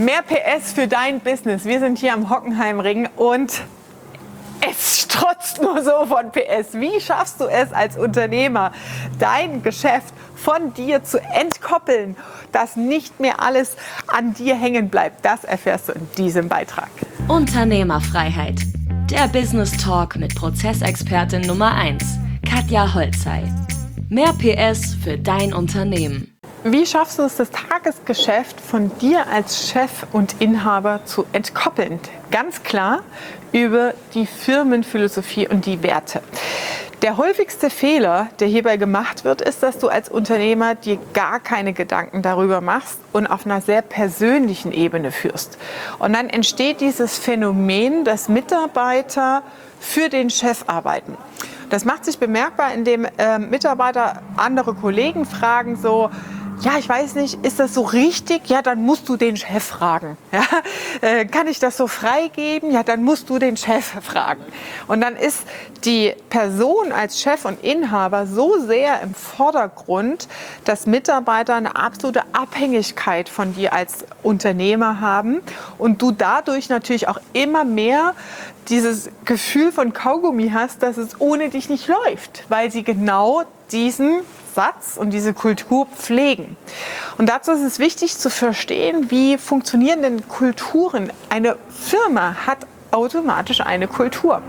Mehr PS für dein Business. Wir sind hier am Hockenheimring und es strotzt nur so von PS. Wie schaffst du es als Unternehmer, dein Geschäft von dir zu entkoppeln, dass nicht mehr alles an dir hängen bleibt? Das erfährst du in diesem Beitrag. Unternehmerfreiheit. Der Business Talk mit Prozessexpertin Nummer 1, Katja Holzei. Mehr PS für dein Unternehmen. Wie schaffst du es, das Tagesgeschäft von dir als Chef und Inhaber zu entkoppeln? Ganz klar über die Firmenphilosophie und die Werte. Der häufigste Fehler, der hierbei gemacht wird, ist, dass du als Unternehmer dir gar keine Gedanken darüber machst und auf einer sehr persönlichen Ebene führst. Und dann entsteht dieses Phänomen, dass Mitarbeiter für den Chef arbeiten. Das macht sich bemerkbar, indem Mitarbeiter andere Kollegen fragen so: Ja, ich weiß nicht, ist das so richtig? Ja, dann musst du den Chef fragen. Ja, kann ich das so freigeben? Ja, dann musst du den Chef fragen. Und dann ist die Person als Chef und Inhaber so sehr im Vordergrund, dass Mitarbeiter eine absolute Abhängigkeit von dir als Unternehmer haben und du dadurch natürlich auch immer mehr dieses Gefühl von Kaugummi hast, dass es ohne dich nicht läuft, weil sie genau diesen Satz und diese Kultur pflegen. Und dazu ist es wichtig zu verstehen, wie funktionieren denn Kulturen. Eine Firma hat automatisch eine Kultur.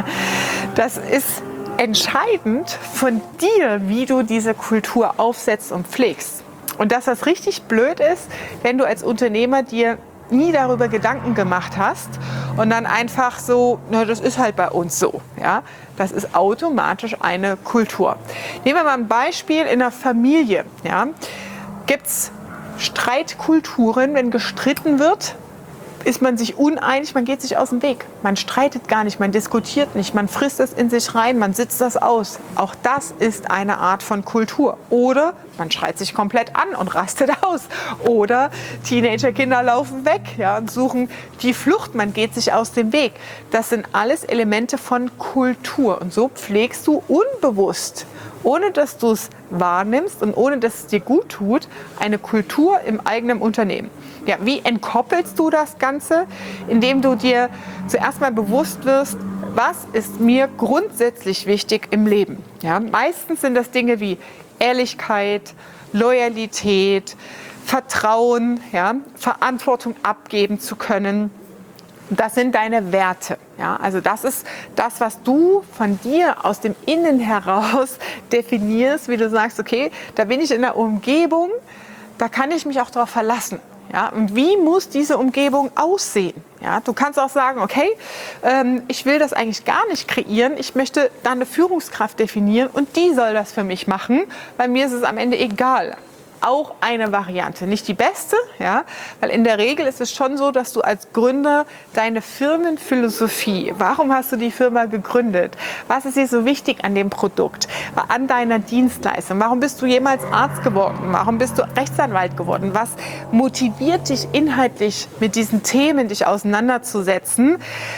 Das ist entscheidend von dir, wie du diese Kultur aufsetzt und pflegst. Und dass das richtig blöd ist, wenn du als Unternehmer dir nie darüber Gedanken gemacht hast und dann einfach so, na, das ist halt bei uns so. Ja? Das ist automatisch eine Kultur. Nehmen wir mal ein Beispiel in einer Familie. Ja? Gibt es Streitkulturen, wenn gestritten wird? Ist man sich uneinig, man geht sich aus dem Weg. Man streitet gar nicht, man diskutiert nicht, man frisst es in sich rein, man sitzt das aus. Auch das ist eine Art von Kultur. Oder man schreit sich komplett an und rastet aus. Oder Teenagerkinder laufen weg, ja, und suchen die Flucht, man geht sich aus dem Weg. Das sind alles Elemente von Kultur. Und so pflegst du unbewusst, ohne dass du es wahrnimmst und ohne dass es dir gut tut, eine Kultur im eigenen Unternehmen. Ja, wie entkoppelst du das Ganze? Indem du dir zuerst mal bewusst wirst, was ist mir grundsätzlich wichtig im Leben. Ja, meistens sind das Dinge wie Ehrlichkeit, Loyalität, Vertrauen, ja, Verantwortung abgeben zu können. Das sind deine Werte. Ja, also das ist das, was du von dir aus dem Innen heraus definierst, wie du sagst, okay, da bin ich in einer Umgebung, da kann ich mich auch darauf verlassen. Ja, und wie muss diese Umgebung aussehen? Ja, du kannst auch sagen, okay, ich will das eigentlich gar nicht kreieren, ich möchte da eine Führungskraft definieren und die soll das für mich machen, weil mir ist es am Ende egal. Auch eine Variante, nicht die beste, ja, weil in der Regel ist es schon so, dass du als Gründer deine Firmenphilosophie, warum hast du die Firma gegründet, was ist dir so wichtig an dem Produkt, an deiner Dienstleistung, warum bist du jemals Arzt geworden, warum bist du Rechtsanwalt geworden, was motiviert dich inhaltlich mit diesen Themen, dich auseinanderzusetzen.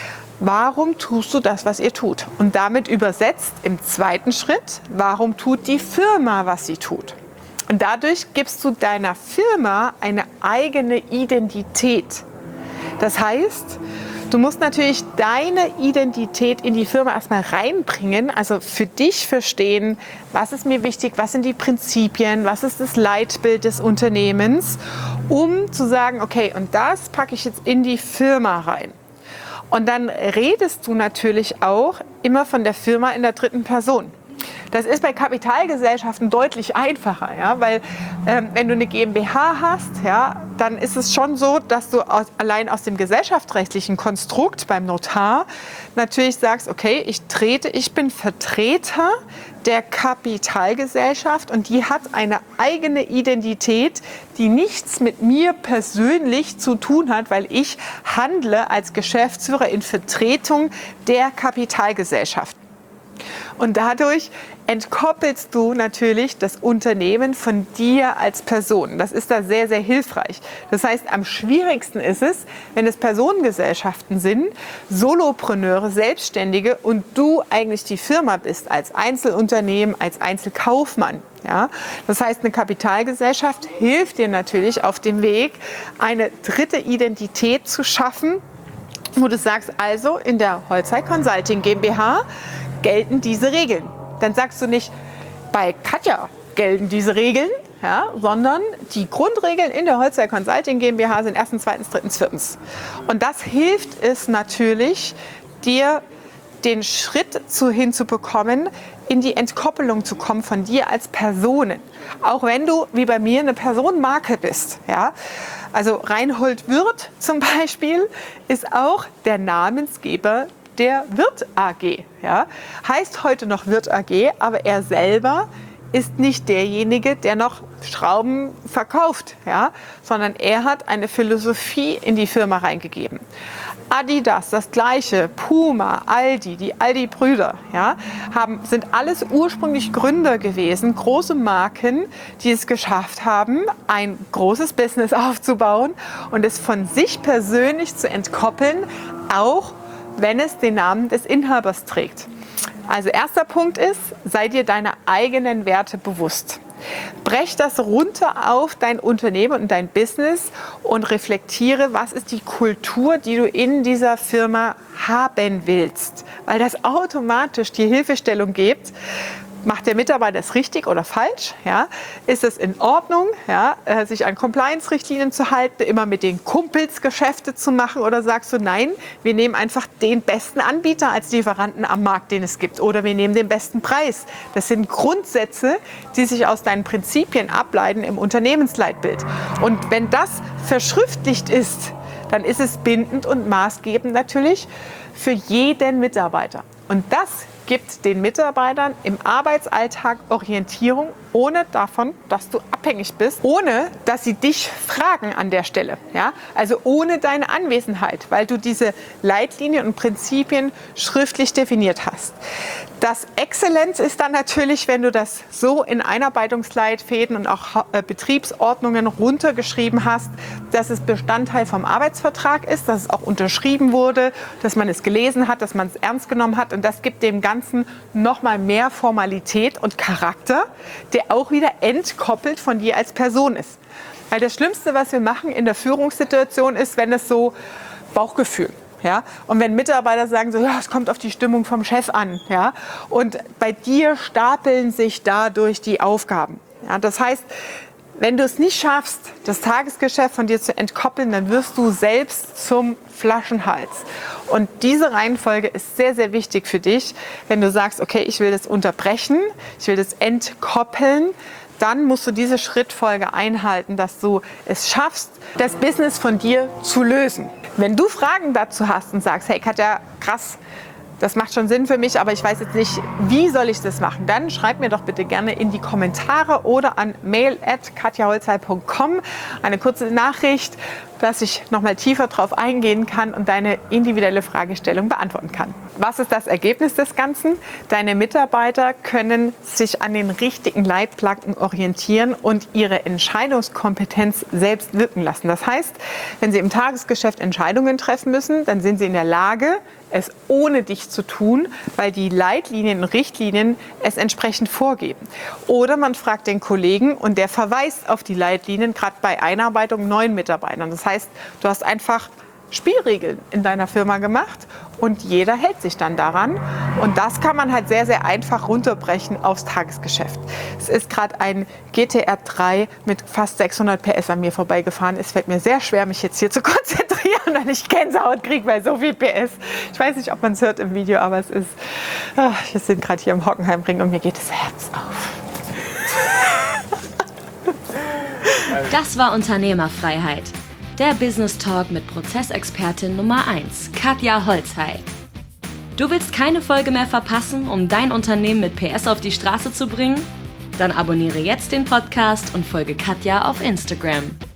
Warum tust du das, was ihr tut? Und damit übersetzt im zweiten Schritt, warum tut die Firma, was sie tut? Und dadurch gibst du deiner Firma eine eigene Identität. Das heißt, du musst natürlich deine Identität in die Firma erstmal reinbringen, also für dich verstehen, was ist mir wichtig, was sind die Prinzipien, was ist das Leitbild des Unternehmens, um zu sagen, okay, und das packe ich jetzt in die Firma rein. Und dann redest du natürlich auch immer von der Firma in der dritten Person. Das ist bei Kapitalgesellschaften deutlich einfacher, ja, weil wenn du eine GmbH hast, ja, dann ist es schon so, dass du allein aus dem gesellschaftsrechtlichen Konstrukt beim Notar natürlich sagst, okay, ich bin Vertreter der Kapitalgesellschaft und die hat eine eigene Identität, die nichts mit mir persönlich zu tun hat, weil ich handle als Geschäftsführer in Vertretung der Kapitalgesellschaft. Und dadurch entkoppelst du natürlich das Unternehmen von dir als Person. Das ist da sehr, sehr hilfreich. Das heißt, am schwierigsten ist es, wenn es Personengesellschaften sind, Solopreneure, Selbstständige und du eigentlich die Firma bist als Einzelunternehmen, als Einzelkaufmann. Ja? Das heißt, eine Kapitalgesellschaft hilft dir natürlich auf dem Weg, eine dritte Identität zu schaffen, wo du sagst, also in der Holzhey Consulting GmbH gelten diese Regeln. Dann sagst du nicht, bei Katja gelten diese Regeln, ja, sondern die Grundregeln in der Holzhey Consulting GmbH sind 1., 2., 3., 4. Und das hilft es natürlich, dir den Schritt hinzubekommen, in die Entkoppelung zu kommen von dir als Personen. Auch wenn du, wie bei mir, eine Personenmarke bist. Ja? Also Reinhold Wirth zum Beispiel ist auch der Namensgeber der Wirth AG. Ja? Heißt heute noch Wirth AG, aber er selber ist nicht derjenige, der noch Schrauben verkauft, ja? Sondern er hat eine Philosophie in die Firma reingegeben. Adidas, das Gleiche, Puma, Aldi, die Aldi-Brüder, ja, sind alles ursprünglich Gründer gewesen, große Marken, die es geschafft haben, ein großes Business aufzubauen und es von sich persönlich zu entkoppeln, auch wenn es den Namen des Inhabers trägt. Also erster Punkt ist, sei dir deiner eigenen Werte bewusst. Brech das runter auf dein Unternehmen und dein Business und reflektiere, was ist die Kultur, die du in dieser Firma haben willst. Weil das automatisch die Hilfestellung gibt, macht der Mitarbeiter es richtig oder falsch? Ja? Ist es in Ordnung, ja, sich an Compliance-Richtlinien zu halten, immer mit den Kumpels Geschäfte zu machen? Oder sagst du, nein, wir nehmen einfach den besten Anbieter als Lieferanten am Markt, den es gibt? Oder wir nehmen den besten Preis? Das sind Grundsätze, die sich aus deinen Prinzipien ableiten im Unternehmensleitbild. Und wenn das verschriftlicht ist, dann ist es bindend und maßgebend natürlich für jeden Mitarbeiter. Und das gibt den Mitarbeitern im Arbeitsalltag Orientierung, ohne davon, dass du abhängig bist, ohne dass sie dich fragen an der Stelle. Ja? Also ohne deine Anwesenheit, weil du diese Leitlinien und Prinzipien schriftlich definiert hast. Das Exzellenz ist dann natürlich, wenn du das so in Einarbeitungsleitfäden und auch Betriebsordnungen runtergeschrieben hast, dass es Bestandteil vom Arbeitsvertrag ist, dass es auch unterschrieben wurde, dass man es gelesen hat, dass man es ernst genommen hat. Und das gibt dem Ganzen nochmal mehr Formalität und Charakter, der auch wieder entkoppelt von dir als Person ist. Weil das Schlimmste, was wir machen in der Führungssituation ist, wenn es so Bauchgefühl. Ja? Und wenn Mitarbeiter sagen, so, ja, es kommt auf die Stimmung vom Chef an. Ja? Und bei dir stapeln sich dadurch die Aufgaben. Ja? Das heißt, wenn du es nicht schaffst, das Tagesgeschäft von dir zu entkoppeln, dann wirst du selbst zum Flaschenhals. Und diese Reihenfolge ist sehr, sehr wichtig für dich. Wenn du sagst, okay, ich will das unterbrechen, ich will das entkoppeln, dann musst du diese Schrittfolge einhalten, dass du es schaffst, das Business von dir zu lösen. Wenn du Fragen dazu hast und sagst, hey Katja, krass, das macht schon Sinn für mich, aber ich weiß jetzt nicht, wie soll ich das machen, dann schreib mir doch bitte gerne in die Kommentare oder an mail@katjaholzhey.com eine kurze Nachricht, dass ich nochmal tiefer drauf eingehen kann und deine individuelle Fragestellung beantworten kann. Was ist das Ergebnis des Ganzen? Deine Mitarbeiter können sich an den richtigen Leitplanken orientieren und ihre Entscheidungskompetenz selbst wirken lassen. Das heißt, wenn sie im Tagesgeschäft Entscheidungen treffen müssen, dann sind sie in der Lage, es ohne dich zu tun, weil die Leitlinien und Richtlinien es entsprechend vorgeben. Oder man fragt den Kollegen und der verweist auf die Leitlinien, gerade bei Einarbeitung neuen Mitarbeitern. Das heißt, du hast einfach Spielregeln in deiner Firma gemacht und jeder hält sich dann daran. Und das kann man halt sehr, sehr einfach runterbrechen aufs Tagesgeschäft. Es ist gerade ein GTR 3 mit fast 600 PS an mir vorbeigefahren. Es fällt mir sehr schwer, mich jetzt hier zu konzentrieren, weil ich Gänsehaut kriege bei so viel PS. Ich weiß nicht, ob man es hört im Video, aber es ist, wir sind gerade hier im Hockenheimring und mir geht das Herz auf. Das war Unternehmerfreiheit. Der Business Talk mit Prozessexpertin Nummer 1, Katja Holzhey. Du willst keine Folge mehr verpassen, um dein Unternehmen mit PS auf die Straße zu bringen? Dann abonniere jetzt den Podcast und folge Katja auf Instagram.